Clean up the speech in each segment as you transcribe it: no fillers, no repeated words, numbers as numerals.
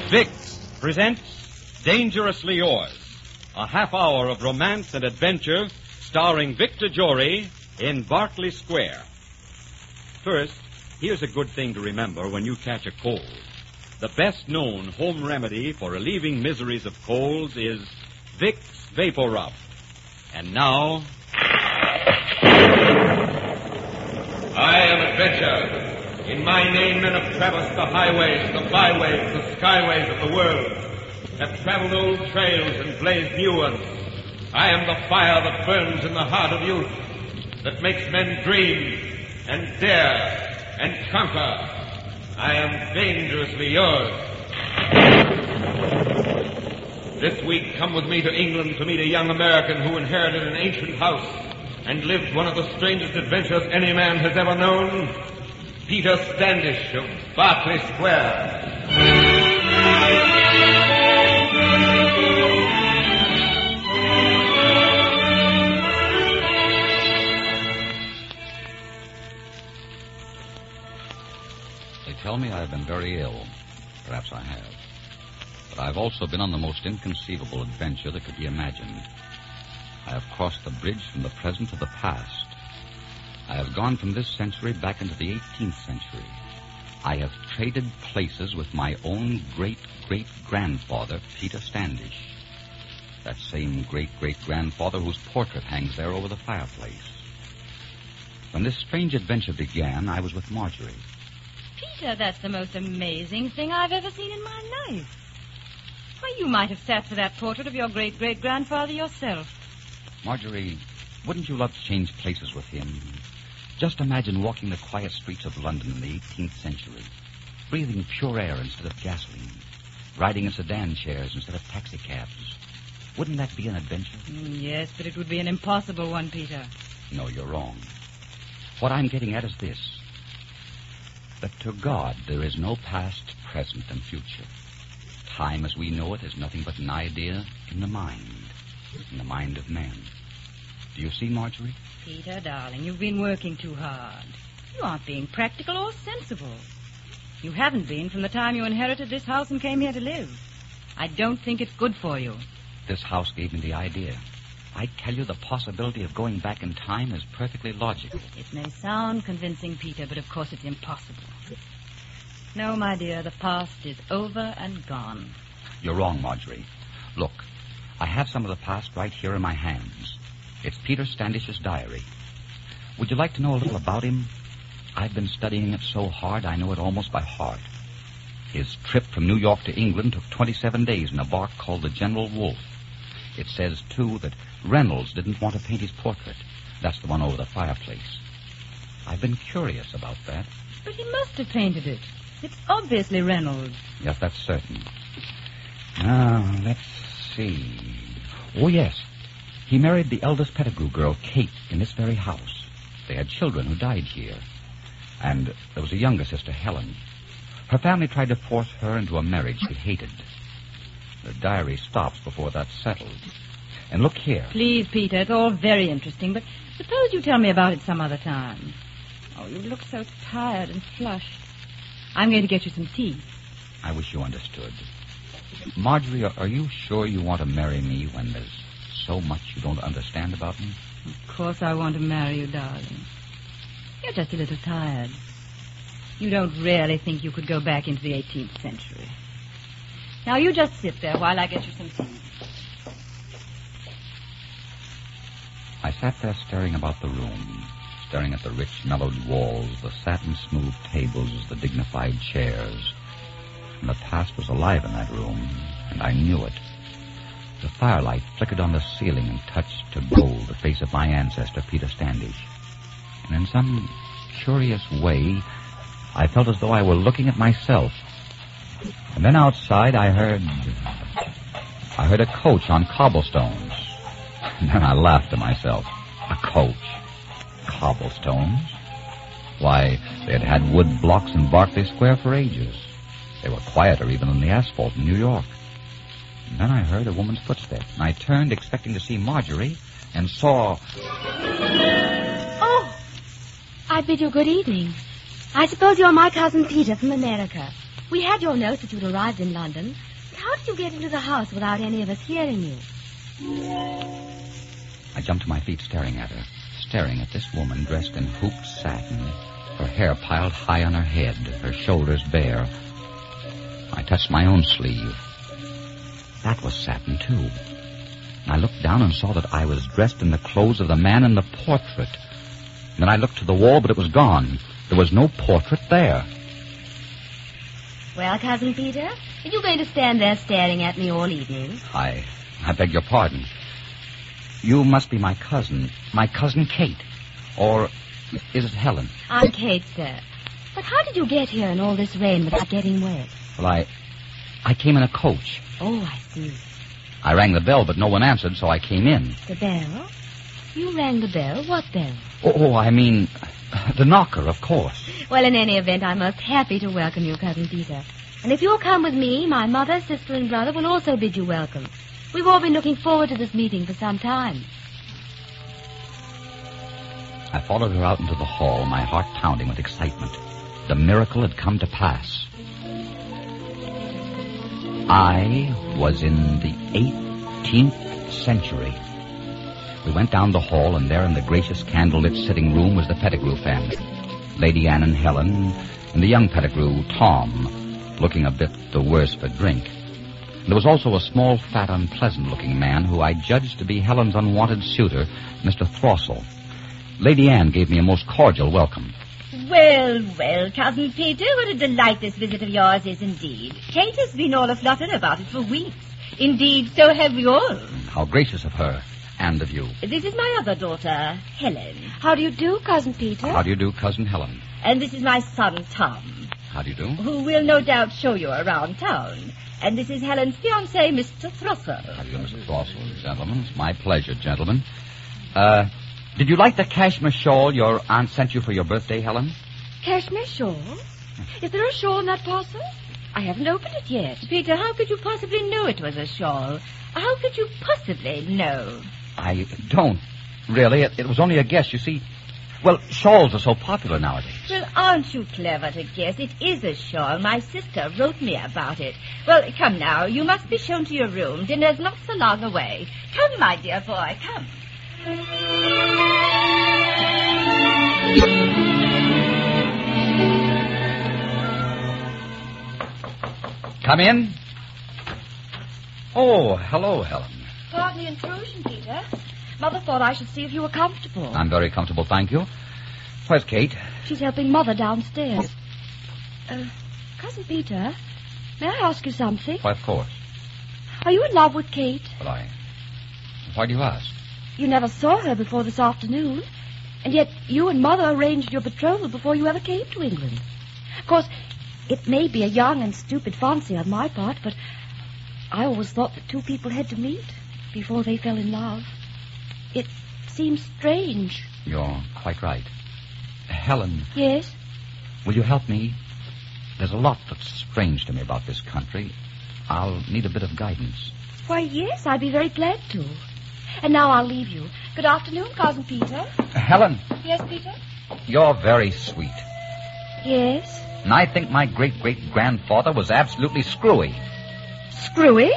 Vicks presents Dangerously Yours, a half hour of romance and adventure starring Victor Jory in Berkeley Square. First, here's a good thing to remember when you catch a cold. The best-known home remedy for relieving miseries of colds is Vicks Vapor Rub. And now... I am Adventure. In my name, men have traversed the highways, the byways, the skyways of the world, have traveled old trails and blazed new ones. I am the fire that burns in the heart of youth, that makes men dream and dare and conquer. I am dangerously yours. This week, come with me to England to meet a young American who inherited an ancient house and lived one of the strangest adventures any man has ever known. Peter Standish of Berkeley Square. They tell me I have been very ill. Perhaps I have. But I've also been on the most inconceivable adventure that could be imagined. I have crossed the bridge from the present to the past. I have gone from this century back into the 18th century. I have traded places with my own great-great-grandfather, Peter Standish. That same great-great-grandfather whose portrait hangs there over the fireplace. When this strange adventure began, I was with Marjorie. Peter, that's the most amazing thing I've ever seen in my life. Why, you might have sat for that portrait of your great-great-grandfather yourself. Marjorie, wouldn't you love to change places with him? Just imagine walking the quiet streets of London in the 18th century, breathing pure air instead of gasoline, riding in sedan chairs instead of taxicabs. Wouldn't that be an adventure? Yes, but it would be an impossible one, Peter. No, you're wrong. What I'm getting at is this, that to God there is no past, present, and future. Time as we know it is nothing but an idea in the mind of man. Do you see, Marjorie? Peter, darling, you've been working too hard. You aren't being practical or sensible. You haven't been from the time you inherited this house and came here to live. I don't think it's good for you. This house gave me the idea. I tell you, the possibility of going back in time is perfectly logical. It may sound convincing, Peter, but of course it's impossible. No, my dear, the past is over and gone. You're wrong, Marjorie. Look, I have some of the past right here in my hands. It's Peter Standish's diary. Would you like to know a little about him? I've been studying it so hard I know it almost by heart. His trip from New York to England took 27 days in a bark called the General Wolfe. It says, too, that Reynolds didn't want to paint his portrait. That's the one over the fireplace. I've been curious about that. But he must have painted it. It's obviously Reynolds. Yes, that's certain. Now, let's see. Oh, yes. He married the eldest Pettigrew girl, Kate, in this very house. They had children who died here. And there was a younger sister, Helen. Her family tried to force her into a marriage she hated. The diary stops before that's settled. And look here. Please, Peter, it's all very interesting, but suppose you tell me about it some other time. Oh, you look so tired and flushed. I'm going to get you some tea. I wish you understood. Marjorie, are you sure you want to marry me when there's so much you don't understand about me? Of course I want to marry you, darling. You're just a little tired. You don't really think you could go back into the 18th century. Now, you just sit there while I get you some tea. I sat there staring about the room, staring at the rich, mellowed walls, the satin-smooth tables, the dignified chairs. And the past was alive in that room, and I knew it. The firelight flickered on the ceiling and touched to gold the face of my ancestor, Peter Standish. And in some curious way, I felt as though I were looking at myself. And then outside, I heard a coach on cobblestones. And then I laughed to myself. A coach? Cobblestones? Why, they had had wood blocks in Berkeley Square for ages. They were quieter even than the asphalt in New York. And then I heard a woman's footsteps, and I turned expecting to see Marjorie, and saw... Oh, I bid you good evening. I suppose you're my cousin Peter from America. We had your note that you'd arrived in London. But how did you get into the house without any of us hearing you? I jumped to my feet staring at her. Staring at this woman dressed in hooped satin, her hair piled high on her head, her shoulders bare. I touched my own sleeve. That was satin, too. I looked down and saw that I was dressed in the clothes of the man in the portrait. Then I looked to the wall, but it was gone. There was no portrait there. Well, Cousin Peter, are you going to stand there staring at me all evening? I beg your pardon. You must be my cousin Kate. Or is it Helen? I'm Kate, sir. But how did you get here in all this rain without getting wet? Well, I came in a coach. Oh, I see. I rang the bell, but no one answered, so I came in. The bell? You rang the bell? What bell? Oh, I mean, the knocker, of course. Well, in any event, I'm most happy to welcome you, Cousin Peter. And if you'll come with me, my mother, sister, and brother will also bid you welcome. We've all been looking forward to this meeting for some time. I followed her out into the hall, my heart pounding with excitement. The miracle had come to pass. I was in the 18th century. We went down the hall, and there in the gracious candlelit sitting room was the Pettigrew family. Lady Anne and Helen, and the young Pettigrew, Tom, looking a bit the worse for drink. There was also a small, fat, unpleasant-looking man who I judged to be Helen's unwanted suitor, Mr. Throssell. Lady Anne gave me a most cordial welcome. Well, well, Cousin Peter, what a delight this visit of yours is indeed. Kate has been all aflutter about it for weeks. Indeed, so have we all. How gracious of her, and of you. This is my other daughter, Helen. How do you do, Cousin Peter? How do you do, Cousin Helen? And this is my son, Tom. How do you do? Who will no doubt show you around town. And this is Helen's fiancé, Mr. Throssell. How do you do, Mr. Throssell, gentlemen? It's my pleasure, gentlemen. Did you like the cashmere shawl your aunt sent you for your birthday, Helen? Cashmere shawl? Is there a shawl in that parcel? I haven't opened it yet. Peter, how could you possibly know it was a shawl? How could you possibly know? I don't, really. It was only a guess, you see. Well, shawls are so popular nowadays. Well, aren't you clever to guess? It is a shawl. My sister wrote me about it. Well, come now. You must be shown to your room. Dinner's not so long away. Come, my dear boy, come. Come in. Oh, hello, Helen. Pardon the intrusion, Peter. Mother thought I should see if you were comfortable. I'm very comfortable, thank you. Where's Kate? She's helping Mother downstairs. Cousin Peter, may I ask you something? Why, of course. Are you in love with Kate? But why do you ask? You never saw her before this afternoon, and yet you and Mother arranged your betrothal before you ever came to England. Of course, it may be a young and stupid fancy on my part, but I always thought that two people had to meet before they fell in love. It seems strange. You're quite right. Helen. Yes? Will you help me? There's a lot that's strange to me about this country. I'll need a bit of guidance. Why, yes, I'd be very glad to. And now I'll leave you. Good afternoon, Cousin Peter. Helen. Yes, Peter? You're very sweet. Yes? And I think my great-great-grandfather was absolutely screwy. Screwy?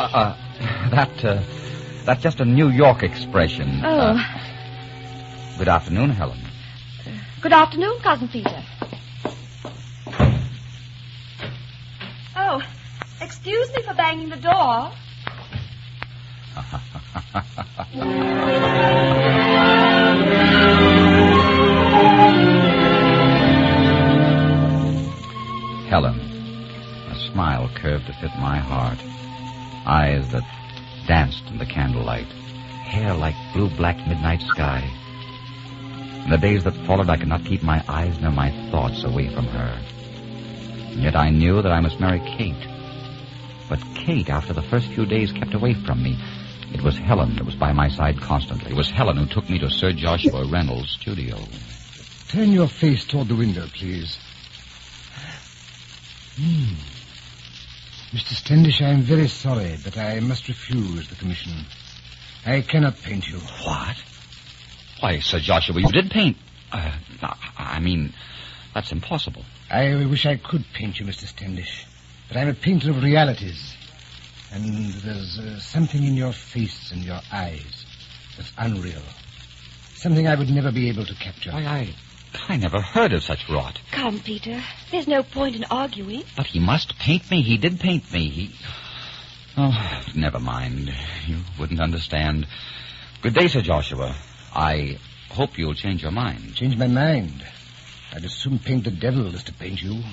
That's just a New York expression. Oh. Good afternoon, Helen. Good afternoon, Cousin Peter. Oh, excuse me for banging the door. Helen. A smile curved to fit my heart. Eyes that danced in the candlelight. Hair like blue-black midnight sky. In the days that followed, I could not keep my eyes nor my thoughts away from her. And yet I knew that I must marry Kate. But Kate, after the first few days, kept away from me. It was Helen that was by my side constantly. It was Helen who took me to Sir Joshua Reynolds' studio. Turn your face toward the window, please. Mr. Standish, I am very sorry, but I must refuse the commission. I cannot paint you. What? Why, Sir Joshua, you did paint. I mean, that's impossible. I wish I could paint you, Mr. Standish. But I'm a painter of realities. And there's something in your face and your eyes that's unreal. Something I would never be able to capture. I never heard of such rot. Come, Peter. There's no point in arguing. But he must paint me. He did paint me. Oh, never mind. You wouldn't understand. Good day, Sir Joshua. I hope you'll change your mind. Change my mind? I'd as soon paint the devil as to paint you.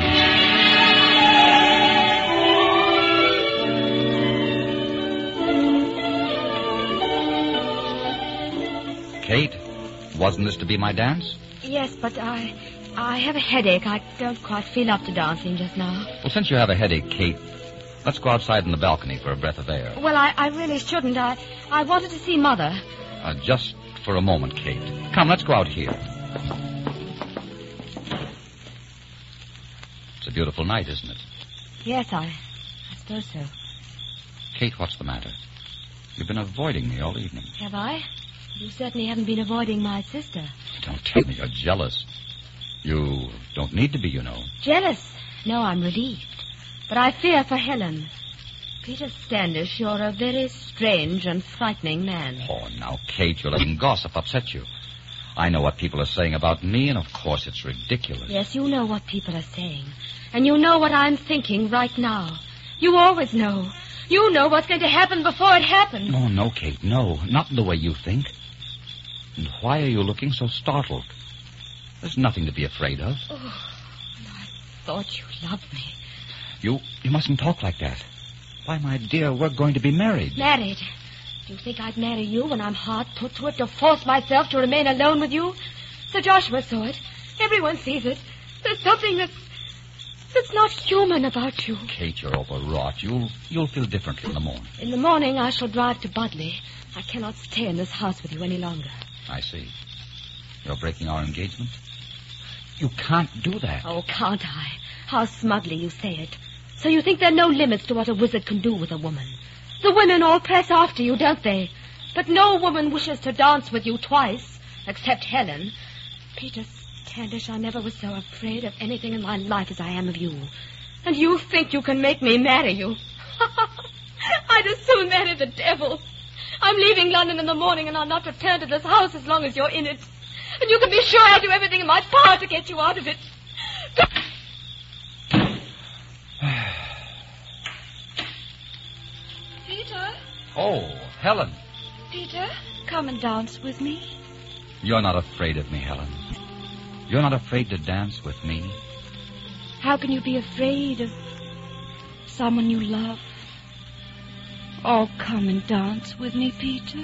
Kate, wasn't this to be my dance? Yes, but I have a headache. I don't quite feel up to dancing just now. Well, since you have a headache, Kate, let's go outside on the balcony for a breath of air. Well, I really shouldn't. I wanted to see Mother. Just for a moment, Kate. Come, let's go out here. It's a beautiful night, isn't it? Yes, I suppose so. Kate, what's the matter? You've been avoiding me all evening. Have I? You certainly haven't been avoiding my sister. Don't tell me you're jealous. You don't need to be, you know. Jealous? No, I'm relieved. But I fear for Helen. Peter Standish, you're a very strange and frightening man. Oh, now, Kate, you're letting gossip upset you. I know what people are saying about me, and of course it's ridiculous. Yes, you know what people are saying. And you know what I'm thinking right now. You always know. You know what's going to happen before it happens. No, Kate, no. Not the way you think. And why are you looking so startled? There's nothing to be afraid of. Oh, I thought you loved me. You mustn't talk like that. Why, my dear, we're going to be married. Married? Do you think I'd marry you when I'm hard put to it to force myself to remain alone with you? Sir Joshua saw it. Everyone sees it. There's something that's not human about you. Kate, you're overwrought. You'll feel differently in the morning. In the morning, I shall drive to Budley. I cannot stay in this house with you any longer. I see. You're breaking our engagement? You can't do that. Oh, can't I? How smugly you say it. So you think there are no limits to what a wizard can do with a woman. The women all press after you, don't they? But no woman wishes to dance with you twice, except Helen. Peter Standish, I never was so afraid of anything in my life as I am of you. And you think you can make me marry you? I'd as soon marry the devil. I'm leaving London in the morning, and I'll not return to this house as long as you're in it. And you can be sure I'll do everything in my power to get you out of it. Peter? Oh, Helen. Peter, come and dance with me. You're not afraid of me, Helen. You're not afraid to dance with me. How can you be afraid of someone you love? Oh, come and dance with me, Peter.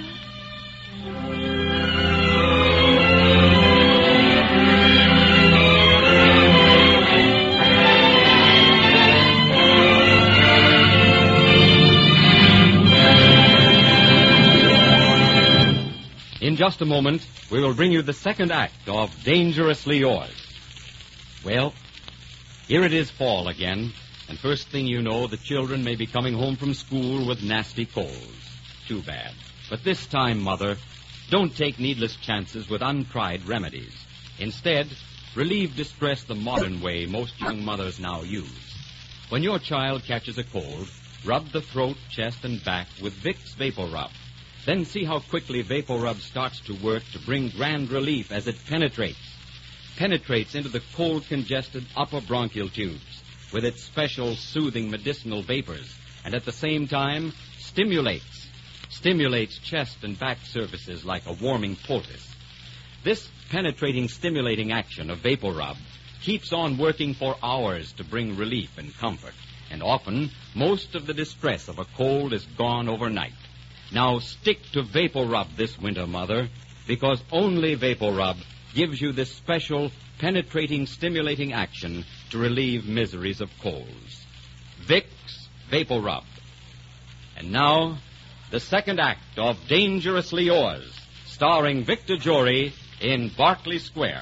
In just a moment, we will bring you the second act of Dangerously Yours. Well, here it is fall again, and first thing you know, the children may be coming home from school with nasty colds. Too bad. But this time, Mother, don't take needless chances with untried remedies. Instead, relieve distress the modern way most young mothers now use. When your child catches a cold, rub the throat, chest, and back with Vicks Vapor Rub. Then see how quickly Vapor Rub starts to work to bring grand relief as it penetrates into the cold, congested upper bronchial tubes with its special soothing medicinal vapors, and at the same time stimulates chest and back surfaces like a warming poultice. This penetrating, stimulating action of Vapor Rub keeps on working for hours to bring relief and comfort, and often most of the distress of a cold is gone overnight. Now stick to Vapor Rub this winter, Mother, because only Vapor Rub gives you this special penetrating, stimulating action to relieve miseries of colds. Vicks Vapor Rub. And now, the second act of Dangerously Yours, starring Victor Jory in Berkeley Square.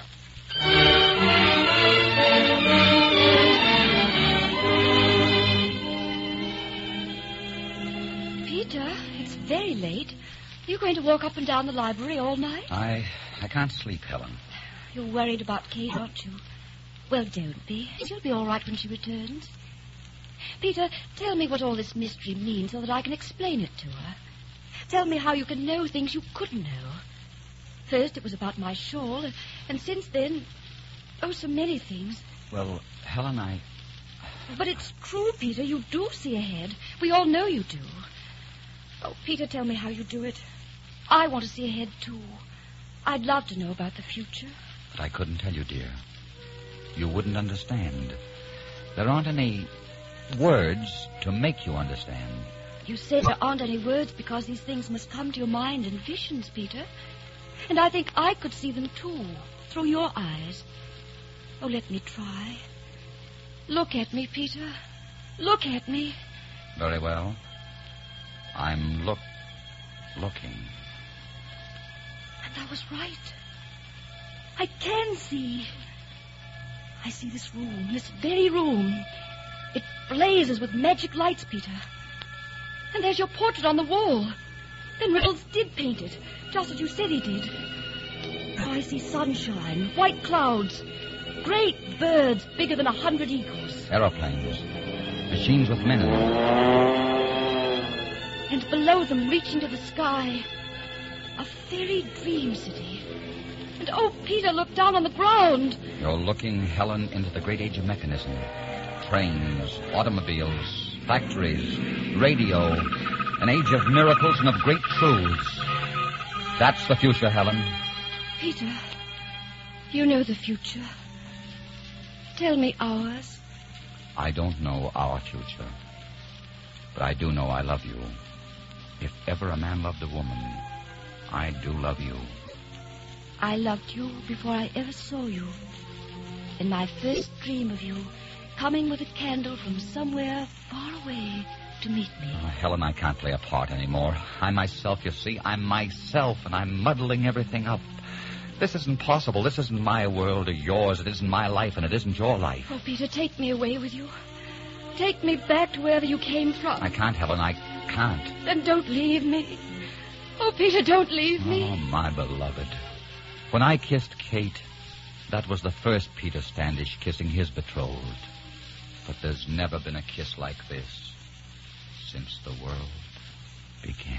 Peter, it's very late. Are you going to walk up and down the library all night? I can't sleep, Helen. You're worried about Kate, aren't you? Well, don't be. She'll be all right when she returns. Peter, tell me what all this mystery means so that I can explain it to her. Tell me how you can know things you couldn't know. First, it was about my shawl, and since then, so many things. Well, Helen, But it's true, Peter. You do see ahead. We all know you do. Oh, Peter, tell me how you do it. I want to see ahead, too. I'd love to know about the future. But I couldn't tell you, dear. You wouldn't understand. There aren't any words to make you understand. You said there aren't any words because these things must come to your mind in visions, Peter. And I think I could see them, too, through your eyes. Oh, let me try. Look at me, Peter. Look at me. Very well. I'm looking. And I was right. I can see. I see this room, this very room. It blazes with magic lights, Peter. And there's your portrait on the wall. Then Riddles did paint it, just as you said he did. Oh, I see sunshine, white clouds, great birds bigger than 100 eagles. Aeroplanes. Machines with men in them. And below them, reaching to the sky, a fairy dream city. And, oh, Peter, look down on the ground. You're looking, Helen, into the great age of mechanism. Trains, automobiles, factories, radio. An age of miracles and of great truths. That's the future, Helen. Peter, you know the future. Tell me ours. I don't know our future. But I do know I love you. If ever a man loved a woman, I do love you. I loved you before I ever saw you. In my first dream of you, coming with a candle from somewhere far away to meet me. Oh, Helen, I can't play a part anymore. I'm myself, you see. I'm myself, and I'm muddling everything up. This isn't possible. This isn't my world or yours. It isn't my life, and it isn't your life. Oh, Peter, take me away with you. Take me back to wherever you came from. I can't, Helen. I can't. Then don't leave me. Oh, Peter, don't leave me. Oh, my beloved. When I kissed Kate, that was the first Peter Standish kissing his betrothed. But there's never been a kiss like this since the world began.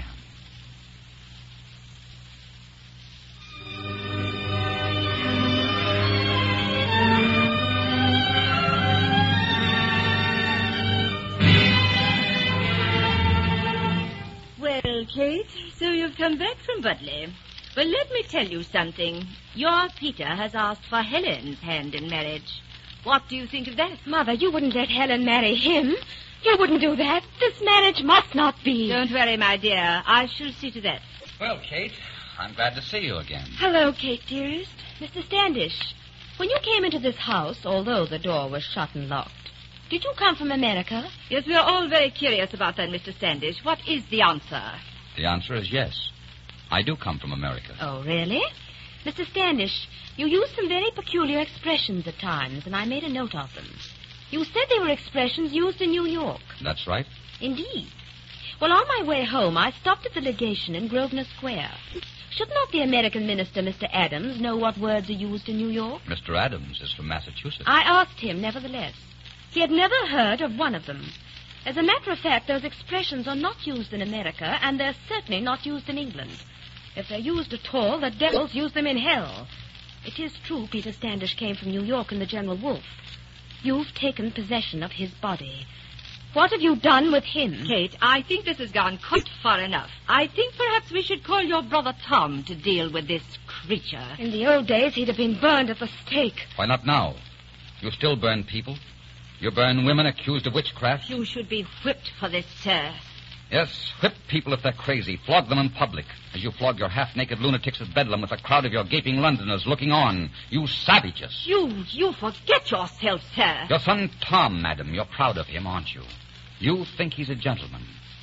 Well, Kate, so you've come back from Budley. Well, let me tell you something. Your Peter has asked for Helen's hand in marriage. What do you think of that? Mother, you wouldn't let Helen marry him. You wouldn't do that. This marriage must not be. Don't worry, my dear. I shall see to that. Well, Kate, I'm glad to see you again. Hello, Kate, dearest. Mr. Standish, when you came into this house, although the door was shut and locked, did you come from America? Yes, we are all very curious about that, Mr. Standish. What is the answer? The answer is yes. I do come from America. Oh, really? Mr. Standish, you used some very peculiar expressions at times, and I made a note of them. You said they were expressions used in New York. That's right. Indeed. Well, on my way home, I stopped at the legation in Grosvenor Square. Should not the American minister, Mr. Adams, know what words are used in New York? Mr. Adams is from Massachusetts. I asked him, nevertheless. He had never heard of one of them. As a matter of fact, those expressions are not used in America, and they're certainly not used in England. If they're used at all, the devils use them in hell. It is true Peter Standish came from New York in the General Wolfe. You've taken possession of his body. What have you done with him? Kate, I think this has gone quite far enough. I think perhaps we should call your brother Tom to deal with this creature. In the old days, he'd have been burned at the stake. Why not now? You still burn people. You burn women accused of witchcraft. You should be whipped for this, sir. Yes, whip people if they're crazy. Flog them in public, as you flog your half-naked lunatics at Bedlam with a crowd of your gaping Londoners looking on. You savages. You forget yourself, sir. Your son Tom, madam, you're proud of him, aren't you? You think he's a gentleman.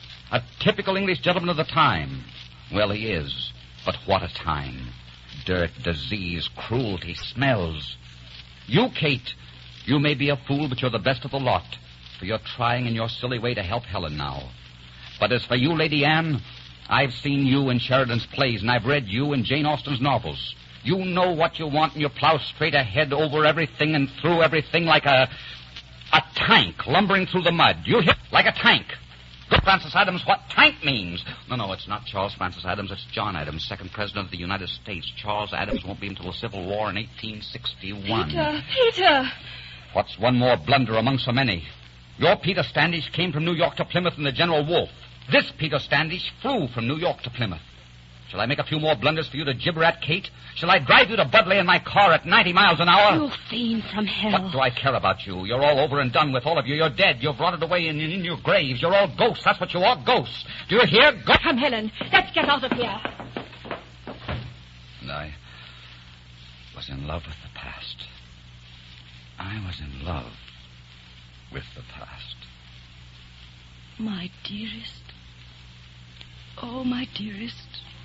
A typical English gentleman of the time. Well, he is. But what a time. Dirt, disease, cruelty, smells. You, Kate, you may be a fool, but you're the best of the lot. For you're trying in your silly way to help Helen now. But as for you, Lady Anne, I've seen you in Sheridan's plays, and I've read you in Jane Austen's novels. You know what you want, and you plow straight ahead over everything and through everything like a A tank lumbering through the mud. You hear? Like a tank. Look, Francis Adams, what tank means. No, it's not Charles Francis Adams. It's John Adams, second president of the United States. Charles Adams won't be until the Civil War in 1861. Peter! What's one more blunder among so many? Your Peter Standish came from New York to Plymouth in the General Wolfe. This Peter Standish flew from New York to Plymouth. Shall I make a few more blunders for you to gibber at, Kate? Shall I drive you to Budley in my car at 90 miles an hour? You fiend from hell. What do I care about you? You're all over and done with, all of you. You're dead. You've rotted away in your graves. You're all ghosts. That's what you are, ghosts. Do you hear? Come, Helen. Let's get out of here. And I was in love with the past. I was in love with the past. My dearest. Oh, my dearest.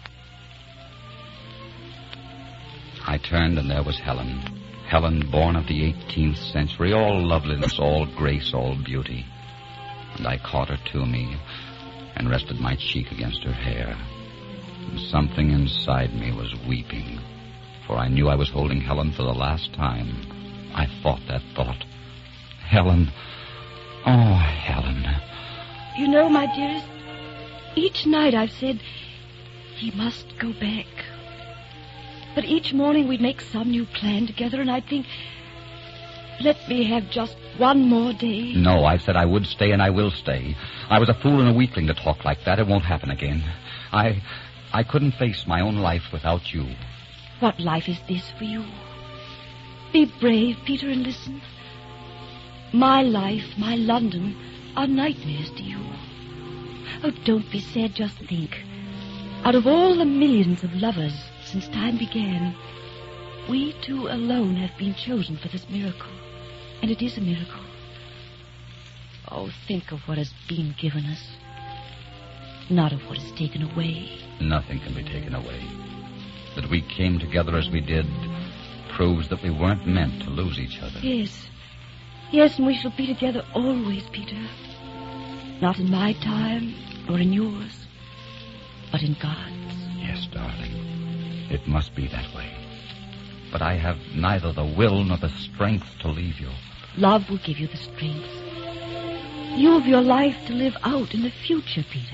I turned, and there was Helen. Helen, born of the 18th century, all loveliness, all grace, all beauty. And I caught her to me and rested my cheek against her hair. And something inside me was weeping, for I knew I was holding Helen for the last time. I thought that thought. Helen. Oh, Helen. You know, my dearest, each night I've said, he must go back. But each morning we'd make some new plan together, and I'd think, let me have just one more day. No, I've said I would stay, and I will stay. I was a fool and a weakling to talk like that. It won't happen again. I couldn't face my own life without you. What life is this for you? Be brave, Peter, and listen. My life, my London, are nightmares to you. Oh, don't be sad, just think. Out of all the millions of lovers since time began, we two alone have been chosen for this miracle. And it is a miracle. Oh, think of what has been given us, not of what is taken away. Nothing can be taken away. That we came together as we did proves that we weren't meant to lose each other. Yes, and we shall be together always, Peter. Not in my time or in yours, but in God's. Yes, darling. It must be that way. But I have neither the will nor the strength to leave you. Love will give you the strength. You have your life to live out in the future, Peter.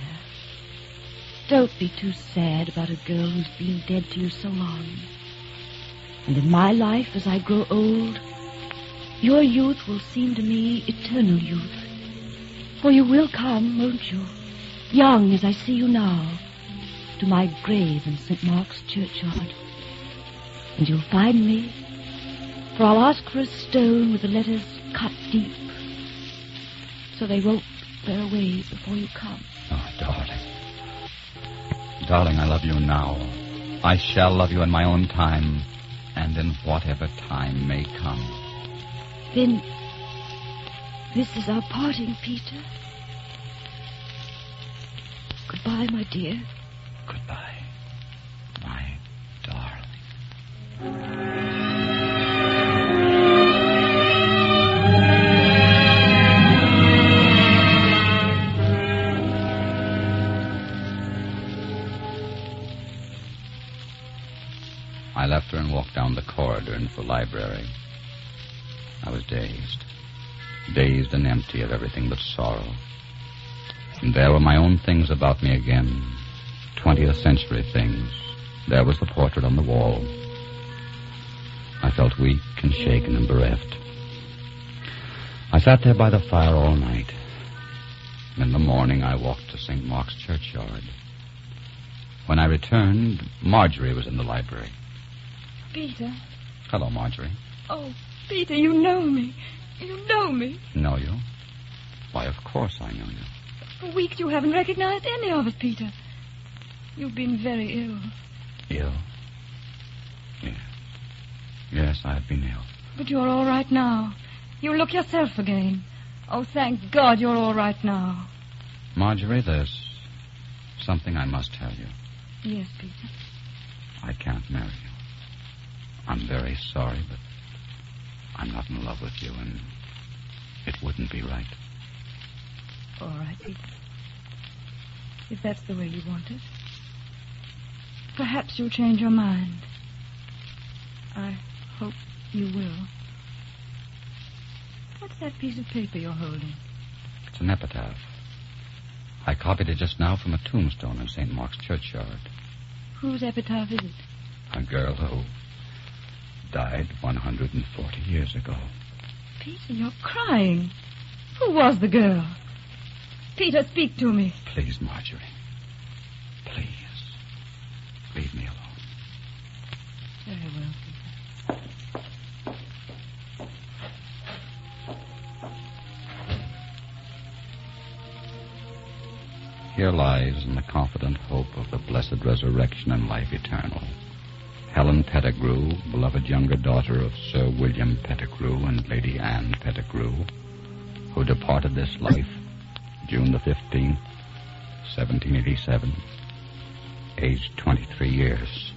Don't be too sad about a girl who's been dead to you so long. And in my life, as I grow old, your youth will seem to me eternal youth. For you will come, won't you, young as I see you now, to my grave in St. Mark's churchyard. And you'll find me, for I'll ask for a stone with the letters cut deep, so they won't wear away before you come. Oh, darling. Darling, I love you now. I shall love you in my own time, and in whatever time may come. Then, this is our parting, Peter. Goodbye, my dear. Goodbye, my darling. I left her and walked down the corridor into the library. I was dazed and empty of everything but sorrow. And there were my own things about me again, 20th century things. There was the portrait on the wall. I felt weak and shaken and bereft. I sat there by the fire all night. In the morning, I walked to St. Mark's churchyard. When I returned, Marjorie was in the library. Peter. Hello, Marjorie. Oh, Peter, you know me. You know me. Know you? Why, of course I know you. For weeks you haven't recognized any of us, Peter. You've been very ill. Ill? Yes. Yes, I've been ill. But you're all right now. You look yourself again. Oh, thank God you're all right now. Marjorie, there's something I must tell you. Yes, Peter. I can't marry you. I'm very sorry, but I'm not in love with you, and it wouldn't be right. All right, Peter. If that's the way you want it. Perhaps you'll change your mind. I hope you will. What's that piece of paper you're holding? It's an epitaph. I copied it just now from a tombstone in St. Mark's churchyard. Whose epitaph is it? A girl who died 140 years ago. Peter, you're crying. Who was the girl? Peter, speak to me. Please, Marjorie. Please. Leave me alone. Very well, Peter. Here lies in the confident hope of the blessed resurrection and life eternal Helen Pettigrew, beloved younger daughter of Sir William Pettigrew and Lady Anne Pettigrew, who departed this life June the 15th, 1787, aged 23 years.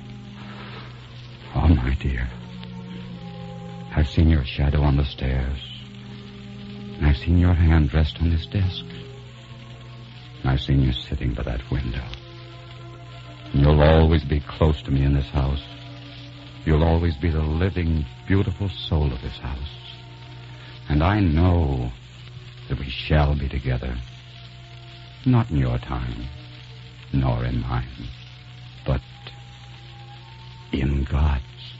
Oh, my dear, I've seen your shadow on the stairs, and I've seen your hand rest on this desk, and I've seen you sitting by that window. And you'll always be close to me in this house. You'll always be the living, beautiful soul of this house. And I know that we shall be together. Not in your time, nor in mine, but in God's.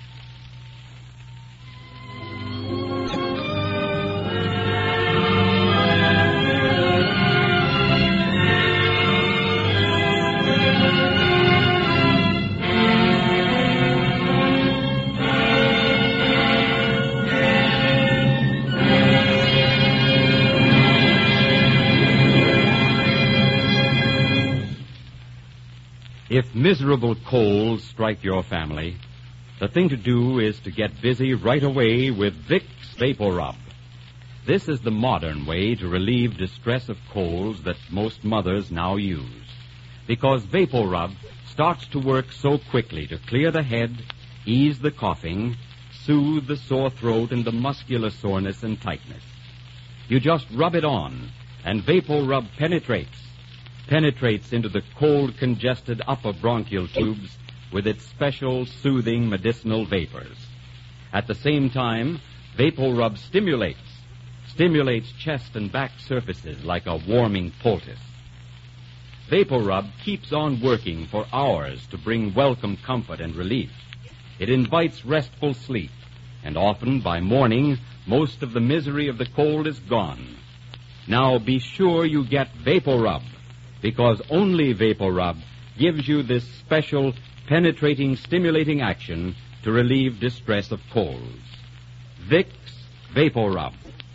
If miserable colds strike your family, the thing to do is to get busy right away with Vicks Vapor Rub. This is the modern way to relieve distress of colds that most mothers now use, because Vapor Rub starts to work so quickly to clear the head, ease the coughing, soothe the sore throat and the muscular soreness and tightness. You just rub it on, and Vapor Rub penetrates into the cold, congested upper bronchial tubes with its special, soothing medicinal vapors. At the same time, Vapor Rub stimulates chest and back surfaces like a warming poultice. Vapor Rub keeps on working for hours to bring welcome comfort and relief. It invites restful sleep, and often by morning, most of the misery of the cold is gone. Now be sure you get Vapor Rub, because only Vapor Rub gives you this special, penetrating, stimulating action to relieve distress of colds. Vicks Vapor Rub.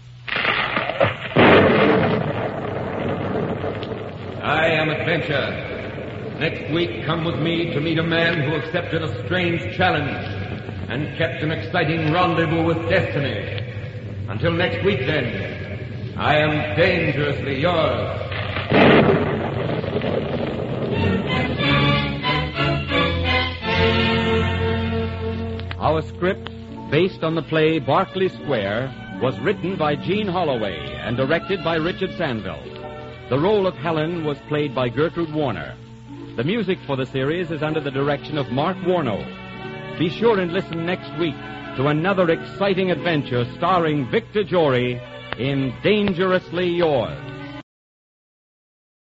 I am Adventure. Next week, come with me to meet a man who accepted a strange challenge and kept an exciting rendezvous with destiny. Until next week, then, I am dangerously yours. Our script, based on the play Berkeley Square, was written by Jean Holloway and directed by Richard Sandville. The role of Helen was played by Gertrude Warner. The music for the series is under the direction of Mark Warno. Be sure and listen next week to another exciting adventure starring Victor Jory in Dangerously Yours.